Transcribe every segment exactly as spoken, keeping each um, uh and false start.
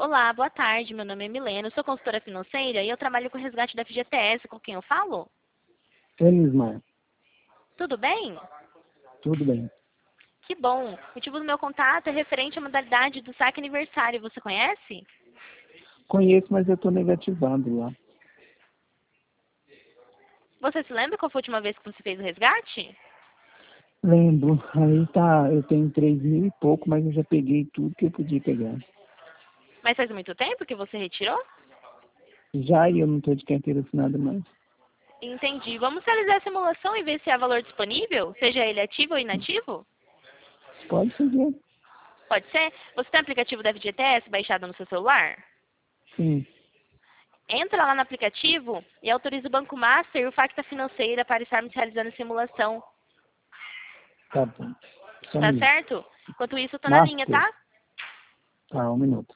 Olá, boa tarde. Meu nome é Milena, eu sou consultora financeira e eu trabalho com o resgate da F G T S. Com quem eu falo? Elismar, Tudo bem? tudo bem. Que bom. O motivo do meu contato é referente à modalidade do saque aniversário. Você conhece? Conheço, mas eu estou negativado lá. Você se lembra qual foi a última vez que você fez o resgate? Lembro, aí tá, eu tenho três mil e pouco, mas eu já peguei tudo que eu podia pegar. Mas faz muito tempo que você retirou? Já e eu não estou de carteira assinada mais. Entendi. Vamos realizar a simulação e ver se há valor disponível, seja ele ativo ou inativo? Pode seguir. Pode ser? Você tem o aplicativo da F G T S baixado no seu celular? Sim, Entra lá no aplicativo e autoriza o Banco Master e o Facta Financeira para estarmos realizando a simulação. tá bom. Só um Tá minuto. certo? Enquanto isso, eu tô na linha, Master, tá? tá, um minuto.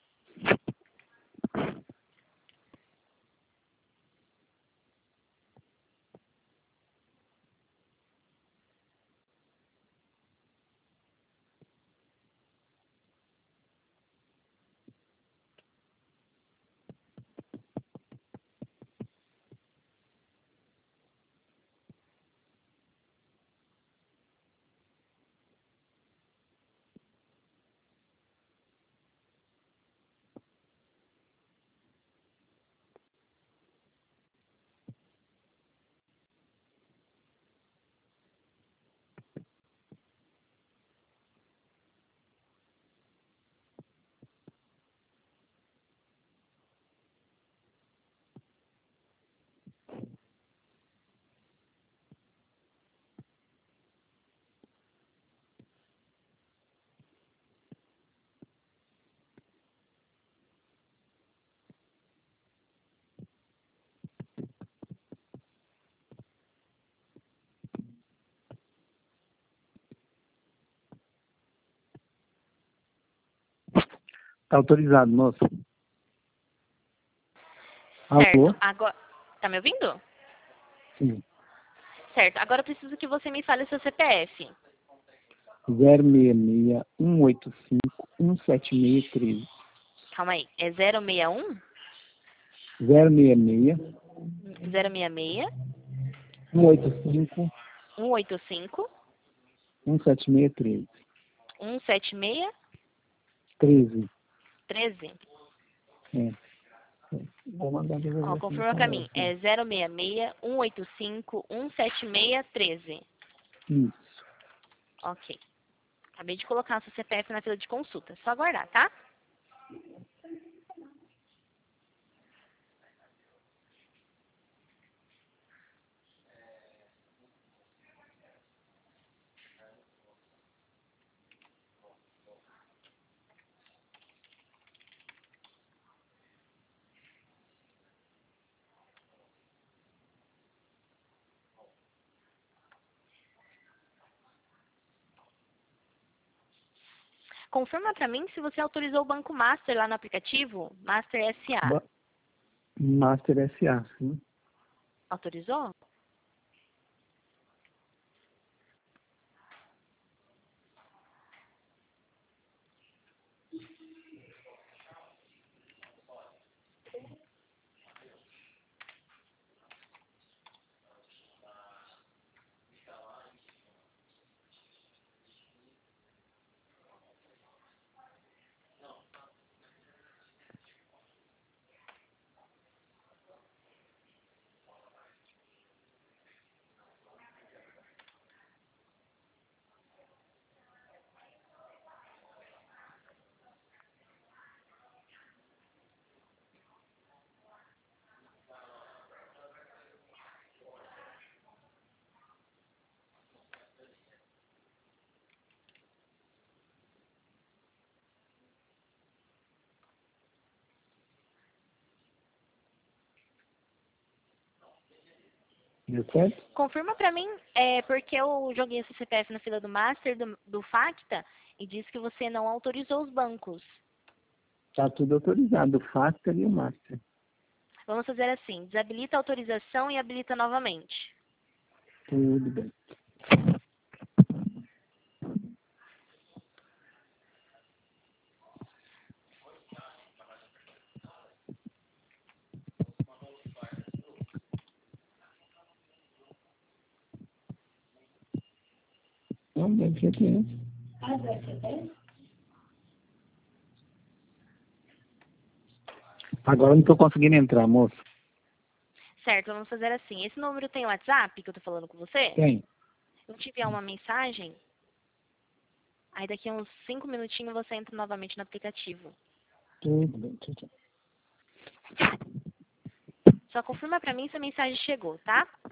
Tá autorizado, moço. Alô? Certo. Agora. Tá me ouvindo? Sim. Certo. Agora eu preciso que você me fale o seu C P F. zero seis seis, um oito cinco, um sete seis três. Calma aí. É zero seis um? zero seis seis, zero seis seis? um oito cinco, um oito cinco? um sete seis três. um sete seis? treze. treze? É. Vou mandar Ó, devolver aqui no confirma pra mim. palácio. É zero seis seis, um oito cinco, um sete seis, treze. Isso. Ok. Acabei de colocar o seu C P F na fila de consulta. É só aguardar, tá? Confirma pra mim se você autorizou o Banco Master lá no aplicativo. Master S A. Ba- Master S A, sim. Autorizou? Deu certo? Confirma pra mim, é, porque eu joguei esse C P F na fila do Master, do, do Facta, e disse que você não autorizou os bancos. Tá tudo autorizado, o Factor e o Master. Vamos fazer assim, desabilita a autorização e habilita novamente. Tudo bem. Não, deve ser ter. Ah, deve ser ter? Agora eu não tô conseguindo entrar, moço. Certo, vamos fazer assim. Esse número tem WhatsApp que eu tô falando com você? Tem. Eu te enviar uma mensagem, aí daqui a uns cinco minutinhos você entra novamente no aplicativo. Tudo bem, tchau, tchau. Só confirma pra mim se a mensagem chegou, tá?